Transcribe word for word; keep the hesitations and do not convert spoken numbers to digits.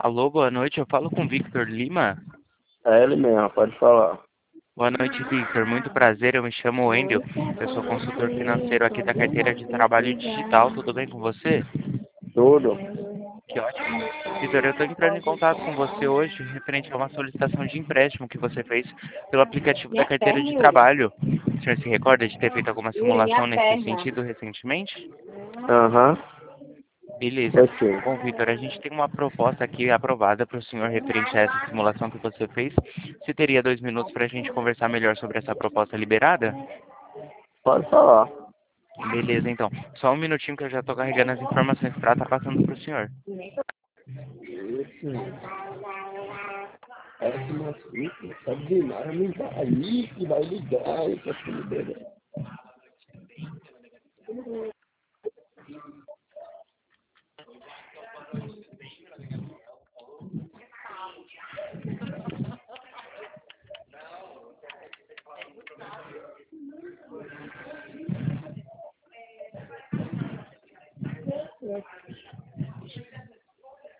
Alô, boa noite. Eu falo com Victor Lima. É ele mesmo, pode falar. Boa noite, Victor. Muito prazer. Eu me chamo Wendel. Eu sou consultor financeiro aqui da carteira de trabalho digital. Tudo bem com você? Tudo? Que ótimo. Victor, eu estou entrando em contato com você hoje referente a uma solicitação de empréstimo que você fez pelo aplicativo da carteira de trabalho. O senhor se recorda de ter feito alguma simulação nesse sentido recentemente? Aham, Beleza. eu sei. Bom, Vitor, a gente tem uma proposta aqui aprovada para o senhor referente a essa simulação que você fez. Você teria dois minutos para a gente conversar melhor sobre essa proposta liberada? Pode falar. Beleza, então. Só um minutinho que eu já estou carregando as informações para estar passando para o senhor. Isso. Parece uma fita, sabe de nada, não vai aí, que vai ligar, e que filho dele.